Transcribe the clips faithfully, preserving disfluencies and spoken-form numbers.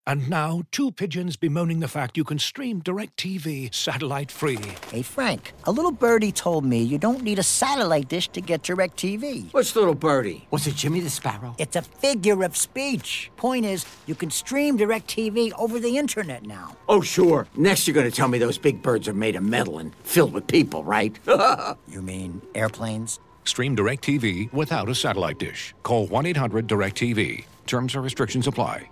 And now, two pigeons bemoaning the fact you can stream DirecTV satellite-free. Hey, Frank, a little birdie told me you don't need a satellite dish to get DirecTV. What's little birdie? Was it Jimmy the Sparrow? It's a figure of speech. Point is, you can stream DirecTV over the internet now. Oh, sure. Next you're going to tell me those big birds are made of metal and filled with people, right? You mean airplanes? Stream DirecTV without a satellite dish. Call one eight hundred direct T V. Terms and restrictions apply.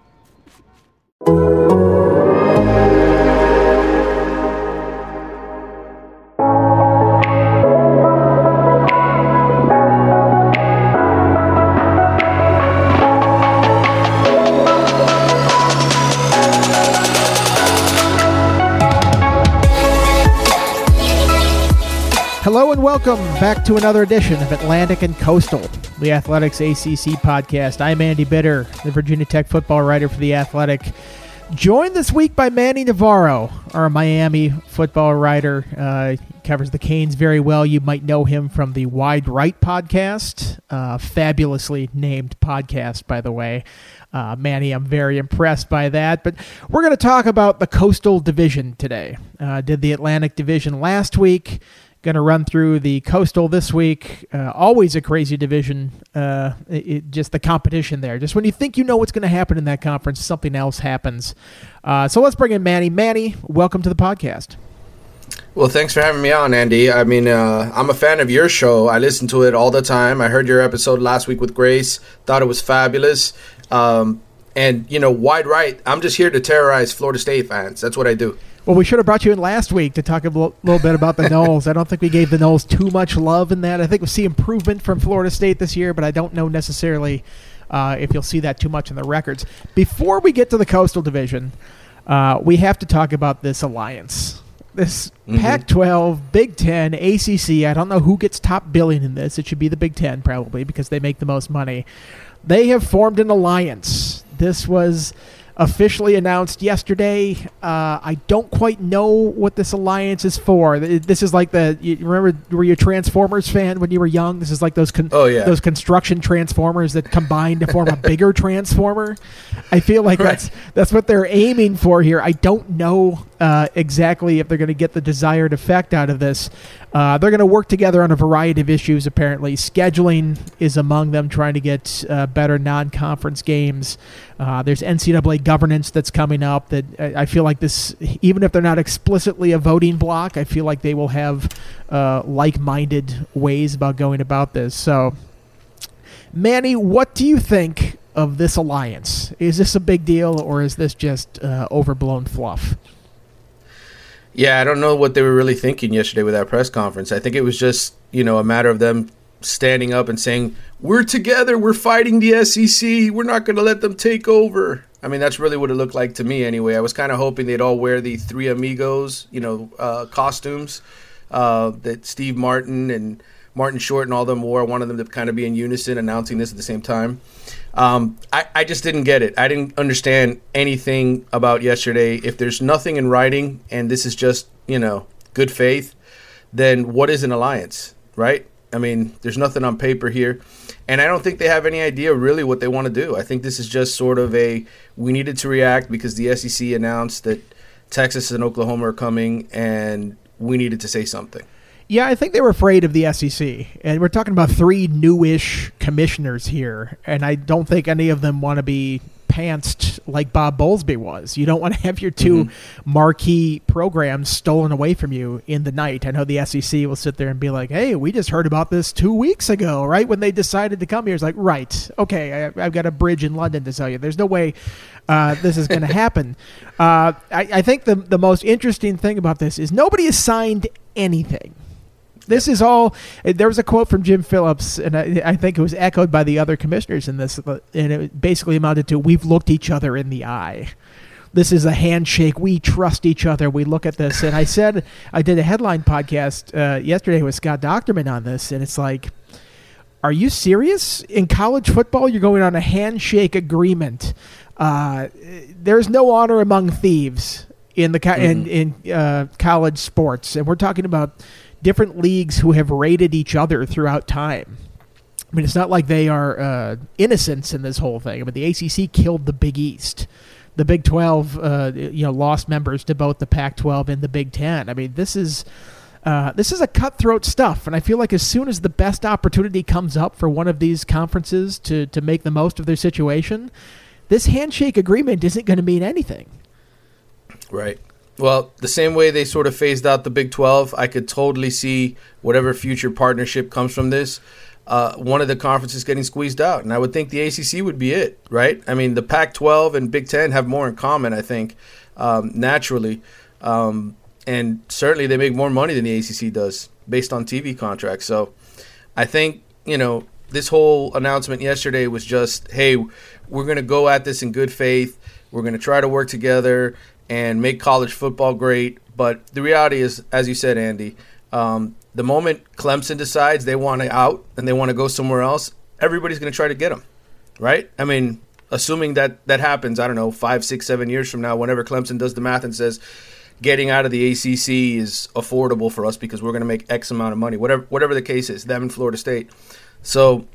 Hello and welcome back to another edition of Atlantic and Coastal, the Athletics A C C podcast. I'm Andy Bitter, the Virginia Tech football writer for The Athletic. Joined this week by Manny Navarro, our Miami football writer. Uh, he covers the Canes very well. You might know him from the Wide Right podcast, uh, fabulously named podcast, by the way. Uh, Manny, I'm very impressed by that. But we're going to talk about the Coastal Division today. Uh, did the Atlantic Division last week. Going to run through the Coastal this week. Uh, always a crazy division. Uh, it, it, just the competition there. Just when you think you know what's going to happen in that conference, something else happens. Uh, so let's bring in Manny. Manny, welcome to the podcast. Well, thanks for having me on, Andy. I mean, uh, I'm a fan of your show. I listen to it all the time. I heard your episode last week with Grace. Thought it was fabulous. Um, and, you know, Wide Right, I'm just here to terrorize Florida State fans. That's what I do. Well, we should have brought you in last week to talk a little bit about the Noles. I don't think we gave the Noles too much love in that. I think we'll see improvement from Florida State this year, but I don't know necessarily uh, if you'll see that too much in the records. Before we get to the Coastal Division, uh, we have to talk about this alliance. This mm-hmm. Pac twelve, Big Ten, A C C, I don't know who gets top billing in this. It should be the Big Ten probably because they make the most money. They have formed an alliance. This was officially announced yesterday. Uh, I don't quite know what this alliance is for. This is like the, you remember, were you a Transformers fan when you were young? This is like those con- oh, yeah. those construction Transformers that combine to form a bigger Transformer. I feel like right. that's that's what they're aiming for here. I don't know uh, exactly if they're going to get the desired effect out of this. Uh, they're going to work together on a variety of issues, apparently. Scheduling is among them, trying to get uh, better non-conference games. Uh, there's N C double A governance that's coming up that I feel like this, even if they're not explicitly a voting bloc, I feel like they will have uh, like-minded ways about going about this. So, Manny, what do you think of this alliance? Is this a big deal, or is this just uh, overblown fluff? Yeah, I don't know what they were really thinking yesterday with that press conference. I think it was just, you know, a matter of them standing up and saying, we're together, we're fighting the S E C, we're not going to let them take over. I mean, that's really what it looked like to me anyway. I was kind of hoping they'd all wear the Three Amigos, you know, uh, costumes uh, that Steve Martin and Martin Short and all them wore. I wanted them to kind of be in unison announcing this at the same time. Um, I, I just didn't get it. I didn't understand anything about yesterday. If there's nothing in writing and this is just, you know, good faith, then what is an alliance, right? I mean, there's nothing on paper here. And I don't think they have any idea really what they want to do. I think this is just sort of a, we needed to react because the S E C announced that Texas and Oklahoma are coming and we needed to say something. Yeah, I think they were afraid of the S E C. And we're talking about three newish commissioners here. And I don't think any of them want to be pantsed like Bob Bowlesby was. You don't want to have your two mm-hmm. marquee programs stolen away from you in the night. I know the S E C will sit there and be like, hey, we just heard about this two weeks ago, right? When they decided to come here. It's like, right, okay, I, I've got a bridge in London to tell you. There's no way uh, this is going to happen. Uh, I, I think the, the most interesting thing about this is nobody has signed anything. This is all, there was a quote from Jim Phillips, and I, I think it was echoed by the other commissioners in this, and it basically amounted to, we've looked each other in the eye. This is a handshake. We trust each other. We look at this. And I said, I did a headline podcast uh, yesterday with Scott Docterman on this, and it's like, are you serious? In college football, you're going on a handshake agreement. Uh, there's no honor among thieves in the co- mm-hmm. in, in uh, college sports, and we're talking about different leagues who have rated each other throughout time. I mean, it's not like they are uh, innocents in this whole thing. I mean, the A C C killed the Big East. the Big twelve, uh, you know, lost members to both the Pac twelve and the Big Ten. I mean, this is uh, this is a cutthroat stuff, and I feel like as soon as the best opportunity comes up for one of these conferences to to make the most of their situation, this handshake agreement isn't going to mean anything. Right. Well, the same way they sort of phased out the Big twelve, I could totally see whatever future partnership comes from this, uh, one of the conferences getting squeezed out. And I would think the A C C would be it, right? I mean, the Pac twelve and Big Ten have more in common, I think, um, naturally. Um, and certainly they make more money than the A C C does based on T V contracts. So I think, you know, this whole announcement yesterday was just, hey, we're going to go at this in good faith. We're going to try to work together and make college football great. But the reality is, as you said, Andy, um, the moment Clemson decides they want to out and they want to go somewhere else, everybody's going to try to get them, right? I mean, assuming that that happens, I don't know, five, six, seven years from now, whenever Clemson does the math and says getting out of the A C C is affordable for us because we're going to make X amount of money, whatever whatever the case is, them in Florida State. So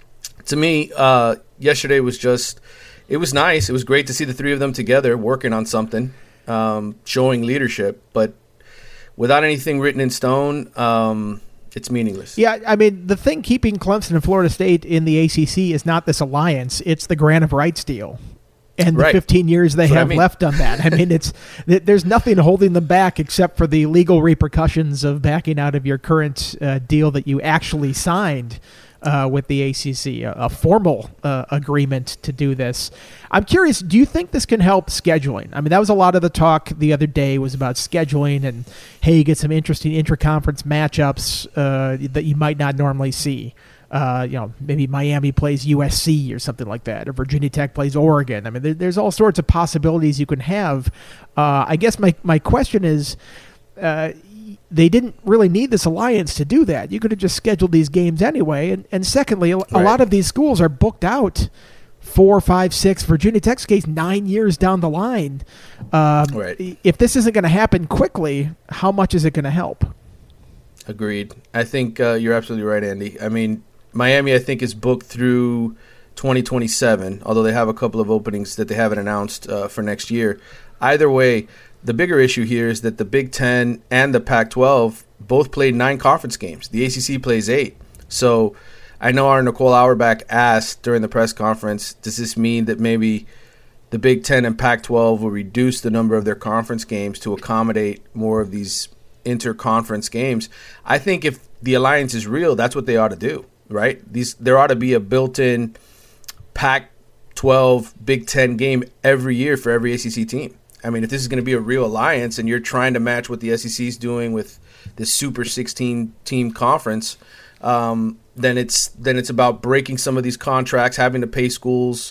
to me, uh, yesterday was just – it was nice. It was great to see the three of them together working on something, um, showing leadership. But without anything written in stone, um, it's meaningless. Yeah, I mean, the thing keeping Clemson and Florida State in the A C C is not this alliance. It's the grant of rights deal. And the right. fifteen years they That's have I mean. left on that. I mean, it's there's nothing holding them back except for the legal repercussions of backing out of your current uh, deal that you actually signed Uh, with the A C C, a, a formal uh, agreement to do this. I'm curious, do you think this can help scheduling? I mean, that was a lot of the talk the other day was about scheduling and, hey, you get some interesting intra-conference matchups uh, that you might not normally see. Uh, you know, maybe Miami plays U S C or something like that, or Virginia Tech plays Oregon. I mean, there, there's all sorts of possibilities you can have. Uh, I guess my, my question is, uh, they didn't really need this alliance to do that. You could have just scheduled these games anyway. And, and secondly, a, right. a lot of these schools are booked out four, five, six, Virginia Tech's case, nine years down the line. Um, right. If this isn't going to happen quickly, how much is it going to help? Agreed. I think uh, you're absolutely right, Andy. I mean, Miami, I think, is booked through twenty twenty-seven, although they have a couple of openings that they haven't announced uh, for next year. Either way, the bigger issue here is that the Big Ten and the Pac twelve both played nine conference games. The A C C plays eight. So I know our Nicole Auerbach asked during the press conference, does this mean that maybe the Big Ten and Pac twelve will reduce the number of their conference games to accommodate more of these inter-conference games? I think if the alliance is real, that's what they ought to do, right? These there ought to be a built-in Pac twelve Big Ten game every year for every A C C team. I mean, if this is going to be a real alliance and you're trying to match what the S E C is doing with this Super sixteen team conference, um, then it's then it's about breaking some of these contracts, having to pay schools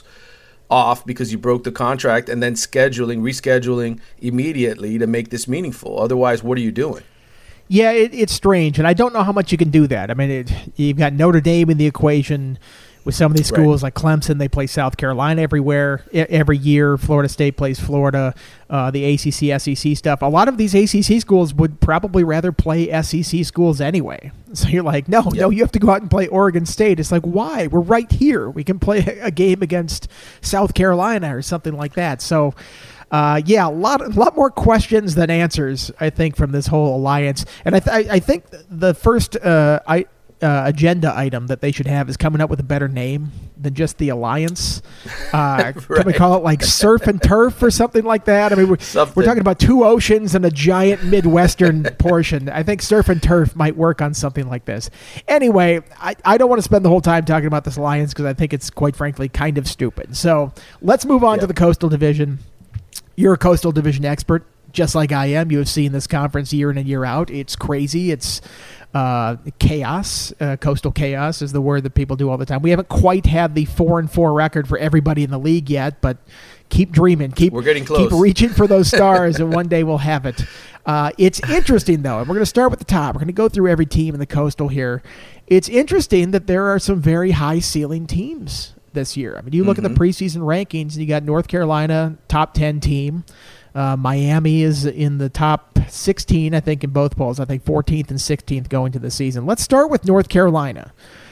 off because you broke the contract, and then scheduling, rescheduling immediately to make this meaningful. Otherwise, what are you doing? Yeah, it, it's strange, and I don't know how much you can do that. I mean, it, you've got Notre Dame in the equation. With some of these schools right. like Clemson, they play South Carolina everywhere, every year. Florida State plays Florida, uh, the A C C, S E C stuff. A lot of these A C C schools would probably rather play S E C schools anyway. So you're like, no, yep. no, you have to go out and play Oregon State. It's like, why? We're right here. We can play a game against South Carolina or something like that. So, uh, yeah, a lot, a lot more questions than answers, I think, from this whole alliance. And I, th- I think the first uh, I. Uh, agenda item that they should have is coming up with a better name than just the alliance. Uh, right. Can we call it like surf and turf or something like that? I mean, we're, we're talking about two oceans and a giant Midwestern portion. I think surf and turf might work on something like this. Anyway, I, I don't want to spend the whole time talking about this alliance because I think it's quite frankly kind of stupid. So let's move on yep. to the Coastal Division. You're a Coastal Division expert, just like I am. You have seen this conference year in and year out. It's crazy. It's Uh, chaos, uh, coastal chaos is the word that people do all the time. We haven't quite had the four and four record for everybody in the league yet, but keep dreaming, keep we're getting close. Keep reaching for those stars, and one day we'll have it. Uh, it's interesting though, and we're going to start with the top. We're going to go through every team in the Coastal here. It's interesting that there are some very high ceiling teams this year. I mean, you look mm-hmm. at the preseason rankings, and you got North Carolina top ten team. Uh, Miami is in the top sixteen, I think, in both polls. I think fourteenth and sixteenth going into the season. Let's start with North Carolina.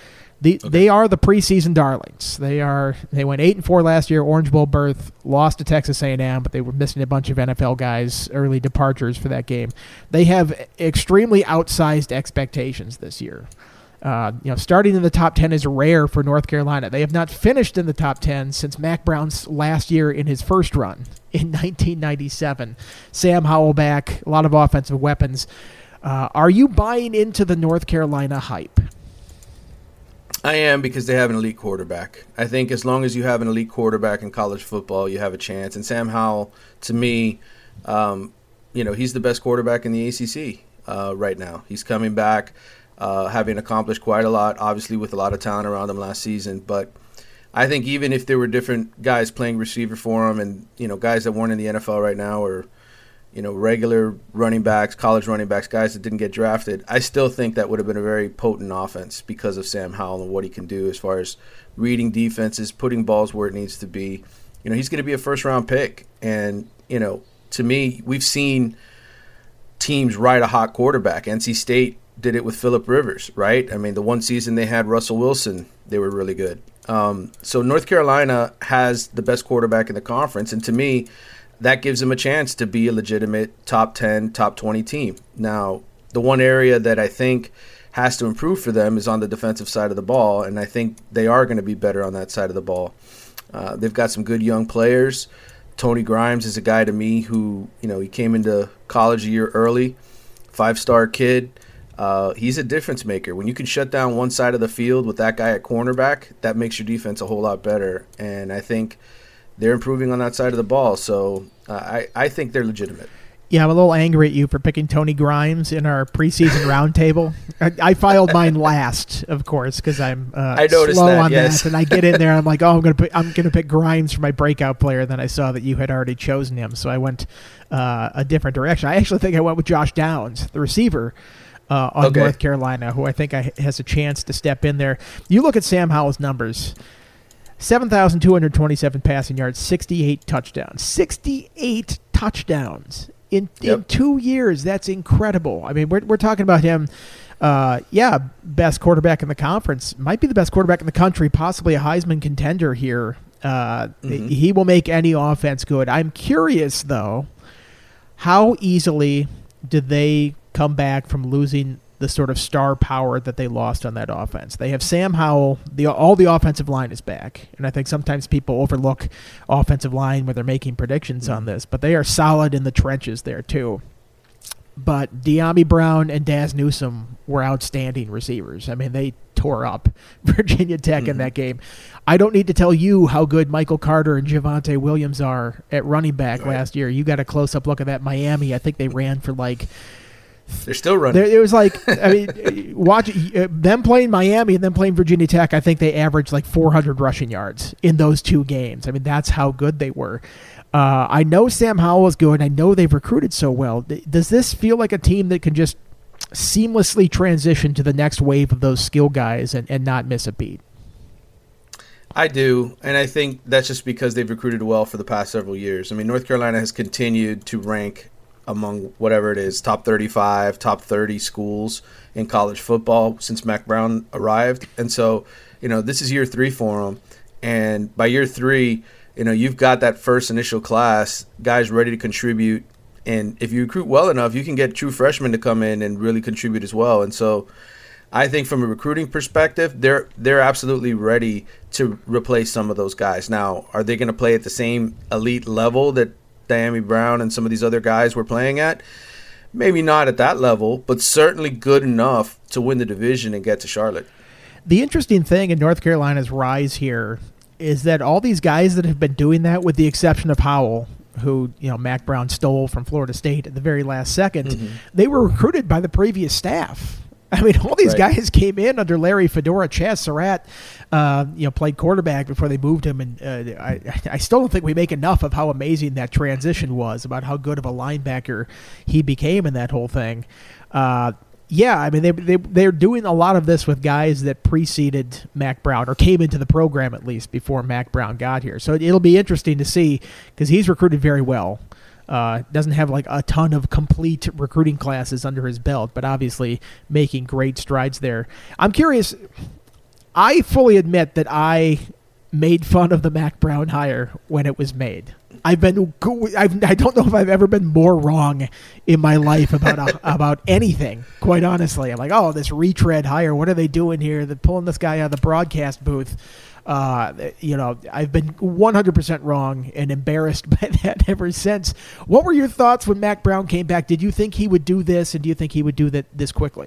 The, Okay. They are the preseason darlings. They are. They went eight and four last year. Orange Bowl berth. Lost to Texas A and M, but they were missing a bunch of N F L guys, early departures for that game. They have extremely outsized expectations this year. Uh, you know, starting in the top ten is rare for North Carolina. They have not finished in the top ten since Mack Brown's last year in his first run in nineteen ninety-seven. Sam Howell back, a lot of offensive weapons. Uh, are you buying into the North Carolina hype? I am, because they have an elite quarterback. I think as long as you have an elite quarterback in college football, you have a chance. And Sam Howell, to me, um, you know, he's the best quarterback in the A C C uh, right now. He's coming back, uh, having accomplished quite a lot, obviously with a lot of talent around him last season. But I think even if there were different guys playing receiver for him, and, you know, guys that weren't in the N F L right now, or, you know, regular running backs, college running backs, guys that didn't get drafted, I still think that would have been a very potent offense because of Sam Howell and what he can do as far as reading defenses, putting balls where it needs to be. You know, he's going to be a first-round pick. And, you know, to me, we've seen teams ride a hot quarterback. N C State did it with Phillip Rivers, right? I mean, the one season they had Russell Wilson, they were really good. Um, so North Carolina has the best quarterback in the conference, and to me, that gives them a chance to be a legitimate top ten, top twenty team. Now, the one area that I think has to improve for them is on the defensive side of the ball, and I think they are going to be better on that side of the ball. Uh, they've got some good young players. Tony Grimes is a guy to me who, you know, he came into college a year early, five-star kid. Uh, he's a difference maker. When you can shut down one side of the field with that guy at cornerback, that makes your defense a whole lot better, and I think they're improving on that side of the ball, so uh, I, I think they're legitimate. Yeah, I'm a little angry at you for picking Tony Grimes in our preseason roundtable. I, I filed mine last, of course, because I'm uh, I noticed slow that, on yes. that. And I get in there, and I'm like, oh, I'm gonna pick, I'm gonna pick Grimes for my breakout player. Then I saw that you had already chosen him, so I went uh, a different direction. I actually think I went with Josh Downs, the receiver uh, on Okay. North Carolina, who I think I, has a chance to step in there. You look at Sam Howell's numbers. seven thousand two hundred twenty-seven passing yards, sixty-eight touchdowns. sixty-eight touchdowns in, Yep. in two years. That's incredible. I mean, we're, we're talking about him, uh, yeah, best quarterback in the conference. Might be the best quarterback in the country, possibly a Heisman contender here. Uh, Mhm. He will make any offense good. I'm curious, though, how easily did they come back from losing the sort of star power that they lost on that offense? They have Sam Howell. The all the offensive line is back, and I think sometimes people overlook offensive line when they're making predictions on this, but they are solid in the trenches there too. But De'Ami Brown and Daz Newsome were outstanding receivers. I mean, they tore up Virginia Tech Mm-hmm. in that game. I don't need to tell you how good Michael Carter and Javonte Williams are at running back Right. last year. You got a close-up look at that Miami. I think they ran for like They're still running. There, it was like, I mean, watch uh, them playing Miami and then playing Virginia Tech. I think they averaged like four hundred rushing yards in those two games. I mean, that's how good they were. Uh, I know Sam Howell is good. I know they've recruited so well. Does this feel like a team that can just seamlessly transition to the next wave of those skill guys and, and not miss a beat? I do, and I think that's just because they've recruited well for the past several years. I mean, North Carolina has continued to rank among whatever it is, top thirty-five, top thirty schools in college football since Mack Brown arrived. And so, you know, this is year three for them. And by year three, you know, you've got that first initial class, guys ready to contribute. And if you recruit well enough, you can get true freshmen to come in and really contribute as well. And so I think from a recruiting perspective, they're they're absolutely ready to replace some of those guys. Now, are they going to play at the same elite level that De'Ami Brown and some of these other guys were playing at? Maybe not at that level, but certainly good enough to win the division and get to Charlotte. The interesting thing in North Carolina's rise here is that all these guys that have been doing that, with the exception of Howell, who, you know, Mack Brown stole from Florida State at the very last second, Mm-hmm. they were recruited by the previous staff. I mean, all these Right. guys came in under Larry Fedora. Chaz Surratt, uh, you know, played quarterback before they moved him, and uh, I, I still don't think we make enough of how amazing that transition was, about how good of a linebacker he became in that whole thing. Uh, yeah, I mean, they they they're doing a lot of this with guys that preceded Mack Brown, or came into the program at least before Mack Brown got here. So it'll be interesting to see, because he's recruited very well. Uh, doesn't have like a ton of complete recruiting classes under his belt, but obviously making great strides there. I'm curious, I fully admit that I made fun of the Mack Brown hire when it was made. I've been I've, I don't know if I've ever been more wrong in my life about a, about anything. Quite honestly, I'm like, oh, this retread hire. What are they doing here? They're pulling this guy out of the broadcast booth. Uh, you know, I've been one hundred percent wrong and embarrassed by that ever since. What were your thoughts when Mack Brown came back? Did you think he would do this, and do you think he would do that this quickly?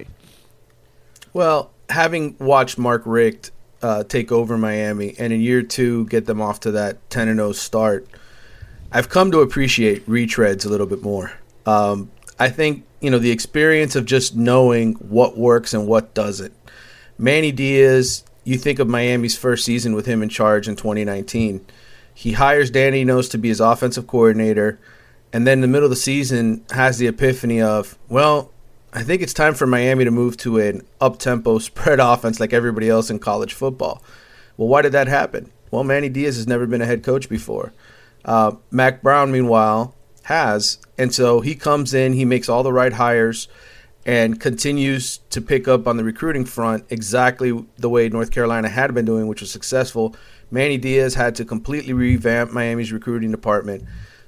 Well, having watched Mark Richt uh, take over Miami and in year two get them off to that ten and oh start, I've come to appreciate retreads a little bit more. Um, I think, you know, the experience of just knowing what works and what doesn't. Manny Diaz, you think of Miami's first season with him in charge in twenty nineteen. He hires Danny Enos to be his offensive coordinator, and then in the middle of the season has the epiphany of, well, I think it's time for Miami to move to an up-tempo spread offense like everybody else in college football. Well, why did that happen? Well, Manny Diaz has never been a head coach before. Uh, Mack Brown, meanwhile, has. And so he comes in, he makes all the right hires, and continues to pick up on the recruiting front exactly the way North Carolina had been doing, which was successful. Manny Diaz had to completely revamp Miami's recruiting department.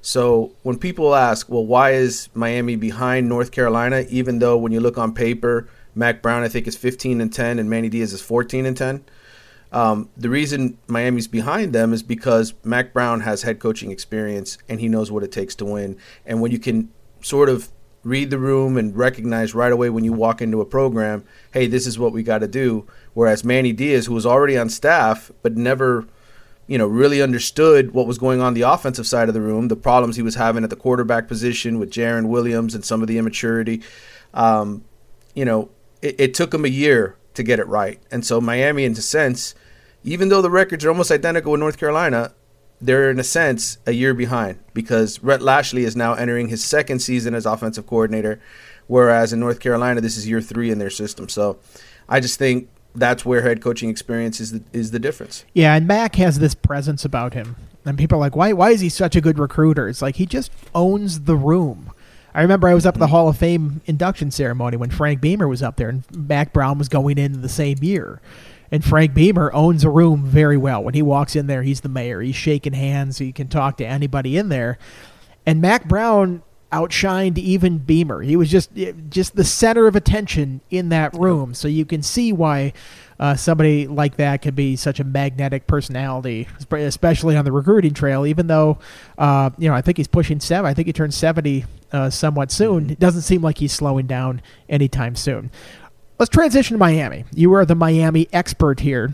So when people ask, well, why is Miami behind North Carolina, even though when you look on paper, Mack Brown, I think, is fifteen and ten and Manny Diaz is fourteen and ten? Um, the reason Miami's behind them is because Mack Brown has head coaching experience and he knows what it takes to win. And when you can sort of read the room and recognize right away when you walk into a program, hey, this is what we got to do. Whereas Manny Diaz, who was already on staff but never, you know, really understood what was going on the offensive side of the room, the problems he was having at the quarterback position with Jaron Williams and some of the immaturity, um, you know, it, it took him a year to get it right. And so Miami, in a sense, even though the records are almost identical with North Carolina, they're, in a sense, a year behind because Rhett Lashley is now entering his second season as offensive coordinator, whereas in North Carolina, this is year three in their system. So I just think that's where head coaching experience is the, is the difference. Yeah, and Mack has this presence about him. And people are like, why, why is he such a good recruiter? It's like he just owns the room. I remember I was up at the Hall of Fame induction ceremony when Frank Beamer was up there, and Mack Brown was going in the same year. And Frank Beamer owns a room very well. When he walks in there, he's the mayor. He's shaking hands. He can talk to anybody in there. And Mack Brown outshined even Beamer. He was just just the center of attention in that room. So you can see why uh, somebody like that could be such a magnetic personality, especially on the recruiting trail, even though, uh, you know, I think he's pushing seven. I think he turns seventy uh, somewhat soon. It doesn't seem like he's slowing down anytime soon. Let's transition to Miami. You are the Miami expert here.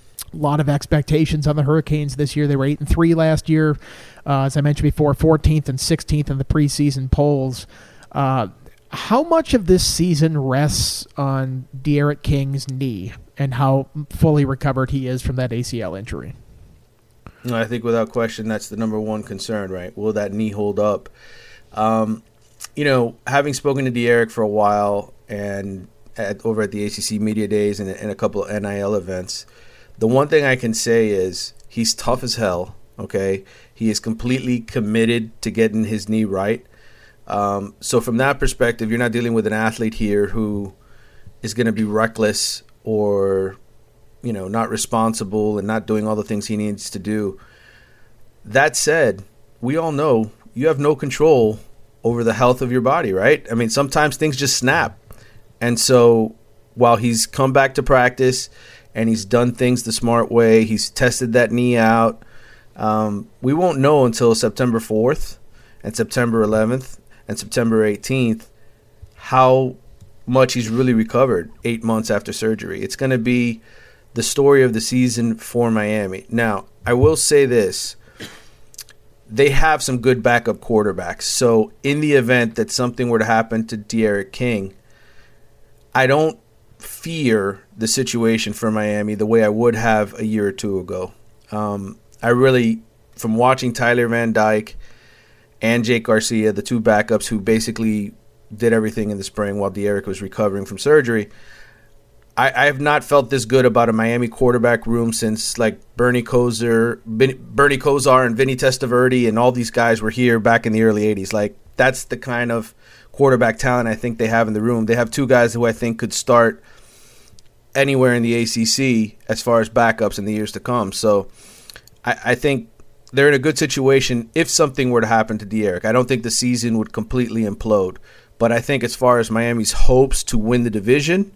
A lot of expectations on the Hurricanes this year. They were eight and three last year, uh, as I mentioned before, fourteenth and sixteenth in the preseason polls. Uh, how much of this season rests on D'Eriq King's knee and how fully recovered he is from that A C L injury? I think without question that's the number one concern, right? Will that knee hold up? Um, you know, having spoken to D'Eriq for a while and At, over at the A C C Media Days and, and a couple of N I L events, the one thing I can say is he's tough as hell, okay? He is completely committed to getting his knee right. Um, so from that perspective, you're not dealing with an athlete here who is going to be reckless or, you know, not responsible and not doing all the things he needs to do. That said, we all know you have no control over the health of your body, right? I mean, sometimes things just snap. And so while he's come back to practice and he's done things the smart way, he's tested that knee out, um, we won't know until September fourth and September eleventh and September eighteenth how much he's really recovered eight months after surgery. It's going to be the story of the season for Miami. Now, I will say this. They have some good backup quarterbacks. So in the event that something were to happen to D'Eriq King, I don't fear the situation for Miami the way I would have a year or two ago. Um, I really, from watching Tyler Van Dyke and Jake Garcia, the two backups who basically did everything in the spring while D'Eriq was recovering from surgery, I, I have not felt this good about a Miami quarterback room since like Bernie Kosar, Bernie Kosar and Vinny Testaverde and all these guys were here back in the early eighties. Like that's the kind of quarterback talent I think they have in the room. They have two guys who I think could start anywhere in the A C C as far as backups in the years to come. So I, I think they're in a good situation if something were to happen to De'Aaron. I don't think the season would completely implode. But I think as far as Miami's hopes to win the division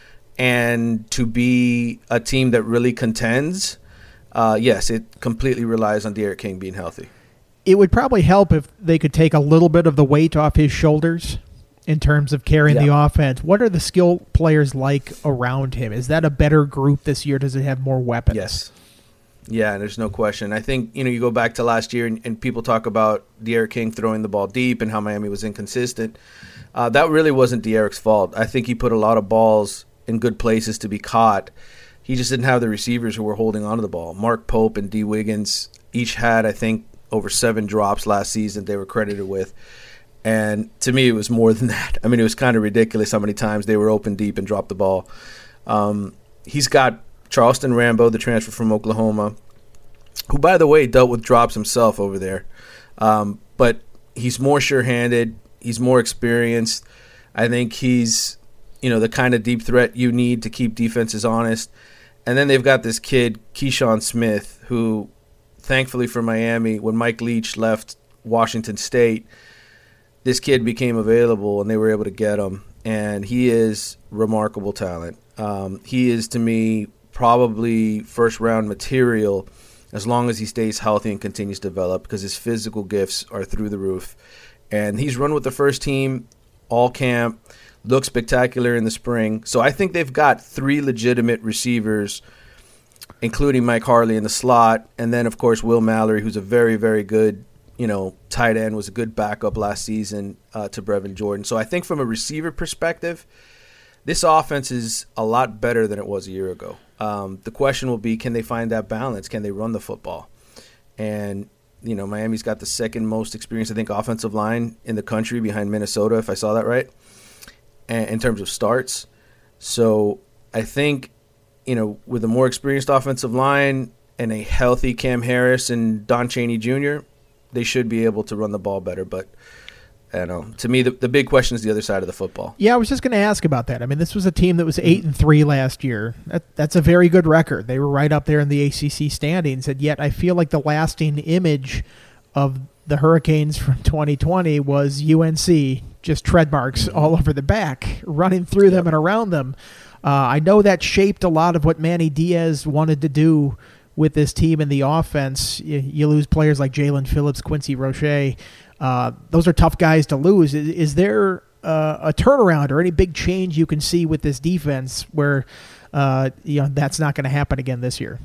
and to be a team that really contends, uh, yes, it completely relies on D'Eriq King being healthy. It would probably help if they could take a little bit of the weight off his shoulders in terms of carrying yeah. the offense. What are the skill players like around him? Is that a better group this year? Does it have more weapons? Yes. Yeah, there's no question. I think, you know, you go back to last year and, and people talk about D'Eriq King throwing the ball deep and how Miami was inconsistent. Uh, that really wasn't D'Eriq's fault. I think he put a lot of balls in good places to be caught. He just didn't have the receivers who were holding onto the ball. Mark Pope and D. Wiggins each had, I think, over seven drops last season they were credited with. And to me, it was more than that. I mean, it was kind of ridiculous how many times they were open deep and dropped the ball. Um, he's got Charleston Rambo, the transfer from Oklahoma, who, by the way, dealt with drops himself over there. Um, but he's more sure-handed. He's more experienced. I think he's, you know, the kind of deep threat you need to keep defenses honest. And then they've got this kid, Keyshawn Smith, who, thankfully for Miami, when Mike Leach left Washington State, this kid became available and they were able to get him. And he is remarkable talent. Um, he is, to me, probably first-round material as long as he stays healthy and continues to develop, because his physical gifts are through the roof. And he's run with the first team all camp, looked spectacular in the spring. So I think they've got three legitimate receivers, including Mike Harley in the slot, and then, of course, Will Mallory, who's a very, very good, you know, tight end, was a good backup last season uh, to Brevin Jordan. So I think from a receiver perspective, this offense is a lot better than it was a year ago. Um, the question will be, can they find that balance? Can they run the football? And, you know, Miami's got the second most experienced, I think, offensive line in the country behind Minnesota, if I saw that right, and, in terms of starts. So I think, you know, with a more experienced offensive line and a healthy Cam Harris and Don Chaney Junior, they should be able to run the ball better. But I don't know. To me, the, the big question is the other side of the football. Yeah, I was just going to ask about that. I mean, this was a team that was eight and three last year. That, that's a very good record. They were right up there in the A C C standings, and yet I feel like the lasting image of the Hurricanes from twenty twenty was U N C, just tread marks all over the back, running through them and around them. Uh, I know that shaped a lot of what Manny Diaz wanted to do with this team in the offense. You, you lose players like Jalen Phillips, Quincy Roche. Uh, those are tough guys to lose. Is, is there uh, a turnaround or any big change you can see with this defense where uh, you know that's not going to happen again this year?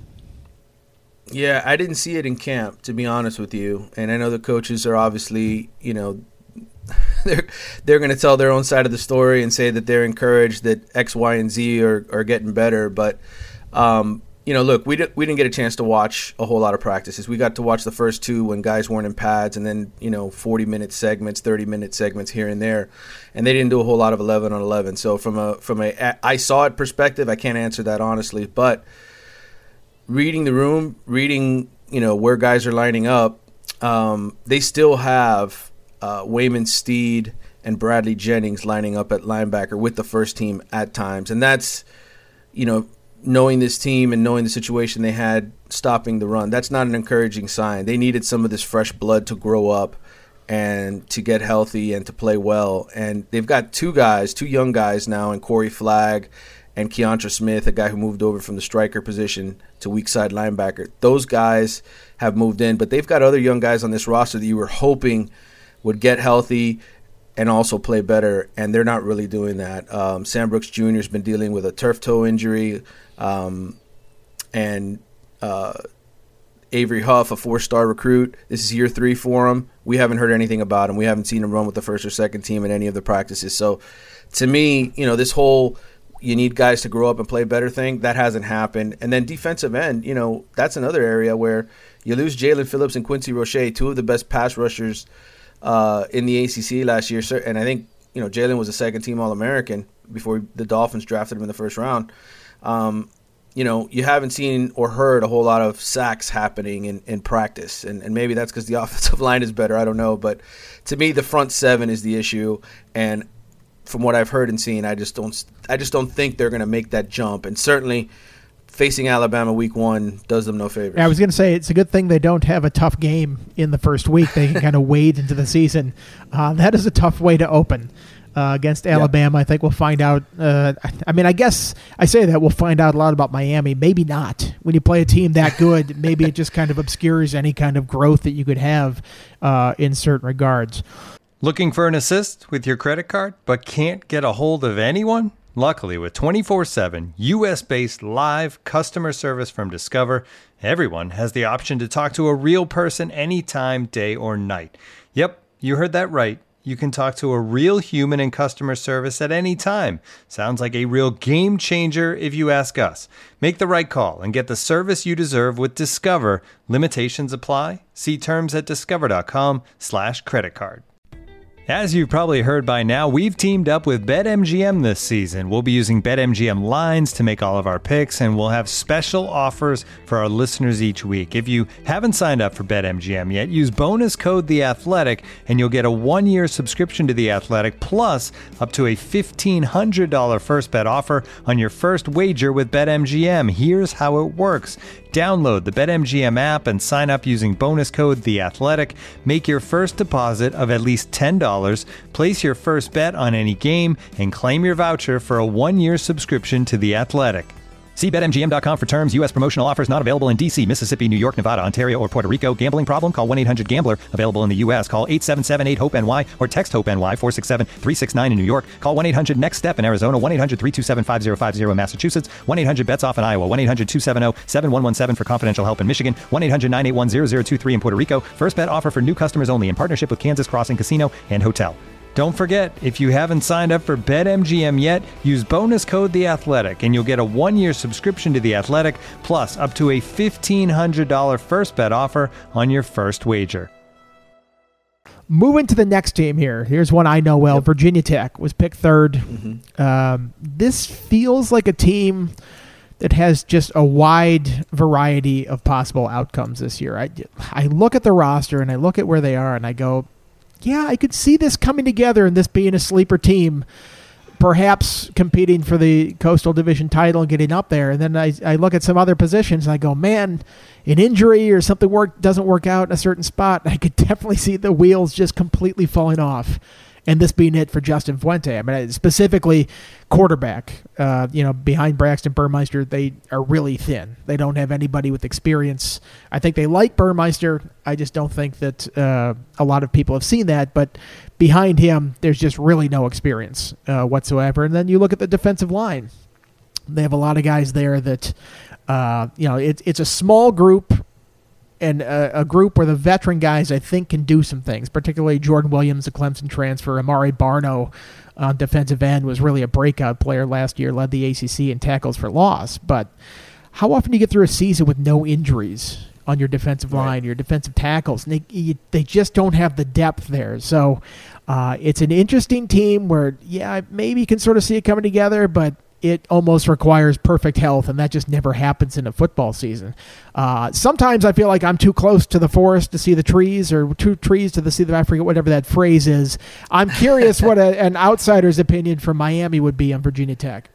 Yeah, I didn't see it in camp, to be honest with you. And I know the coaches are obviously, you know, they're they're going to tell their own side of the story and say that they're encouraged that X, Y, and Z are, are getting better. But um, you know, look, we didn't we didn't get a chance to watch a whole lot of practices. We got to watch the first two when guys weren't in pads, and then, you know, forty minute segments, thirty minute segments here and there, and they didn't do a whole lot of eleven on eleven. So from a from a I saw it perspective, I can't answer that honestly. But reading the room, reading, you know, where guys are lining up, um, they still have uh, Wayman Steed and Bradley Jennings lining up at linebacker with the first team at times, and that's, you know, knowing this team and knowing the situation they had stopping the run, that's not an encouraging sign. They needed some of this fresh blood to grow up and to get healthy and to play well. And they've got two guys, two young guys now, in Corey Flagg and Keontra Smith, a guy who moved over from the striker position to weak side linebacker. Those guys have moved in, but they've got other young guys on this roster that you were hoping would get healthy and also play better, and they're not really doing that. Um, Sam Brooks Junior has been dealing with a turf toe injury, um, and uh, Avery Huff, a four-star recruit, this is year three for him. We haven't heard anything about him. We haven't seen him run with the first or second team in any of the practices. So to me, you know, this whole you need guys to grow up and play better thing, that hasn't happened. And then defensive end, you know, that's another area where you lose Jalen Phillips and Quincy Roche, two of the best pass rushers Uh, in the A C C last year, and I think, you know, Jalen was a second-team All-American before the Dolphins drafted him in the first round. Um, you know, you haven't seen or heard a whole lot of sacks happening in, in practice, and, and maybe that's because the offensive line is better. I don't know, but to me, the front seven is the issue, and from what I've heard and seen, I just don't I just don't think they're going to make that jump. And certainly facing Alabama week one does them no favors. I was going to say it's a good thing they don't have a tough game in the first week. They can kind of wade into the season. Uh, that is a tough way to open uh, against Alabama. Yep. I think we'll find out. Uh, I mean, I guess I say that we'll find out a lot about Miami. Maybe not. When you play a team that good, maybe it just kind of obscures any kind of growth that you could have uh, in certain regards. Looking for an assist with your credit card, but can't get a hold of anyone? Luckily, with twenty-four seven U S-based live customer service from Discover, everyone has the option to talk to a real person anytime, day or night. Yep, you heard that right. You can talk to a real human in customer service at any time. Sounds like a real game changer if you ask us. Make the right call and get the service you deserve with Discover. Limitations apply. See terms at discover.com slash credit card. As you've probably heard by now, we've teamed up with BetMGM this season. We'll be using BetMGM lines to make all of our picks, and we'll have special offers for our listeners each week. If you haven't signed up for BetMGM yet, use bonus code The Athletic, and you'll get a one-year subscription to The Athletic, plus up to a fifteen hundred dollars first bet offer on your first wager with BetMGM. Here's how it works. Download the BetMGM app and sign up using bonus code The Athletic. Make your first deposit of at least ten dollars, place your first bet on any game, and claim your voucher for a one-year subscription to The Athletic. See Bet M G M dot com for terms. U S promotional offers not available in D C, Mississippi, New York, Nevada, Ontario, or Puerto Rico. Gambling problem? Call one eight hundred gambler. Available in the U S. Call eight seven seven eight hope N Y or text HOPE-NY four six seven three six nine in New York. Call one eight hundred next step in Arizona. one eight hundred three two seven five zero five zero in Massachusetts. one eight hundred bets off in Iowa. one eight hundred two seven zero seven one one seven for confidential help in Michigan. one eight hundred nine eight one zero zero two three in Puerto Rico. First bet offer for new customers only in partnership with Kansas Crossing Casino and Hotel. Don't forget, if you haven't signed up for BetMGM yet, use bonus code The Athletic, and you'll get a one-year subscription to The Athletic, plus up to a fifteen hundred dollars first bet offer on your first wager. Moving to the next team here. Here's one I know well. Yep. Virginia Tech was picked third. Mm-hmm. Um, this feels like a team that has just a wide variety of possible outcomes this year. I, I look at the roster, and I look at where they are, and I go, yeah, I could see this coming together and this being a sleeper team, perhaps competing for the Coastal Division title and getting up there. And then I, I look at some other positions and I go, man, an injury or something work doesn't work out in a certain spot. I could definitely see the wheels just completely falling off. And this being it for Justin Fuente. I mean, specifically quarterback, uh, you know, behind Braxton Burmeister, they are really thin. They don't have anybody with experience. I think they like Burmeister. I just don't think that uh, a lot of people have seen that. But behind him, there's just really no experience uh, whatsoever. And then you look at the defensive line. They have a lot of guys there that, uh, you know, it, it's a small group. And a, a group where the veteran guys, I think, can do some things, particularly Jordan Williams, a Clemson transfer. Amari Barno, uh, defensive end, was really a breakout player last year, led the A C C in tackles for loss. But how often do you get through a season with no injuries on your defensive line, right. your defensive tackles? And they, you, they just don't have the depth there. So uh, it's an interesting team where, yeah, maybe you can sort of see it coming together, but it almost requires perfect health, and that just never happens in a football season. Uh, sometimes I feel like I'm too close to the forest to see the trees, or two trees to the see the, I forget whatever that phrase is. I'm curious what a, an outsider's opinion from Miami would be on Virginia Tech.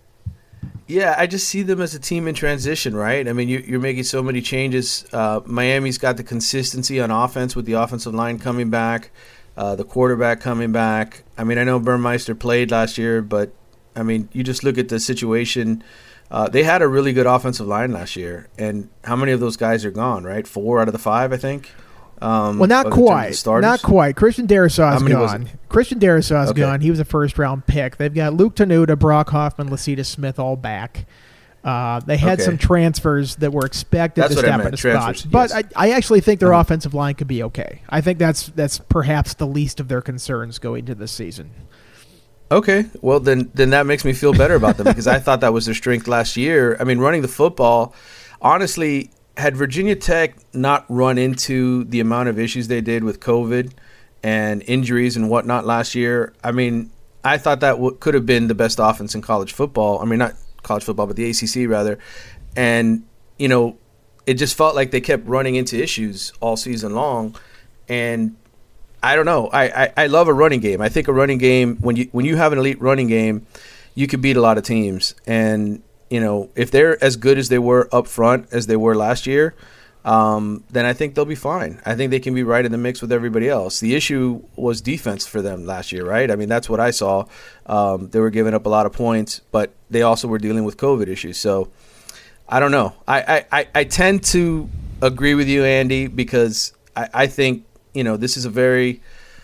Yeah, I just see them as a team in transition, right? I mean, you, you're making so many changes. Uh, Miami's got the consistency on offense with the offensive line coming back, uh, the quarterback coming back. I mean, I know Burmeister played last year, but I mean, you just look at the situation. Uh, they had a really good offensive line last year, and how many of those guys are gone, right? Four out of the five, I think. Um, well, not quite. Not quite. Christian Darrisaw is gone. Christian Darrisaw is okay. gone. He was a first-round pick. They've got Luke Tenuta, Brock Hoffman, Lacita Smith all back. Uh, they had okay. some transfers that were expected that's to step into spots. Yes. But I, I actually think their uh-huh. offensive line could be okay. I think that's that's perhaps the least of their concerns going into this season. Okay, well, then then that makes me feel better about them because I thought that was their strength last year. I mean, running the football, honestly, had Virginia Tech not run into the amount of issues they did with COVID and injuries and whatnot last year, I mean, I thought that w- could have been the best offense in college football. I mean, not college football, but the A C C rather. And, you know, it just felt like they kept running into issues all season long. And I don't know. I, I, I love a running game. I think a running game, when you when you have an elite running game, you can beat a lot of teams. And, you know, if they're as good as they were up front as they were last year, um, then I think they'll be fine. I think they can be right in the mix with everybody else. The issue was defense for them last year, right? I mean, that's what I saw. Um, they were giving up a lot of points, but they also were dealing with COVID issues. So I don't know. I, I, I tend to agree with you, Andy, because I, I think, you know, this is a very,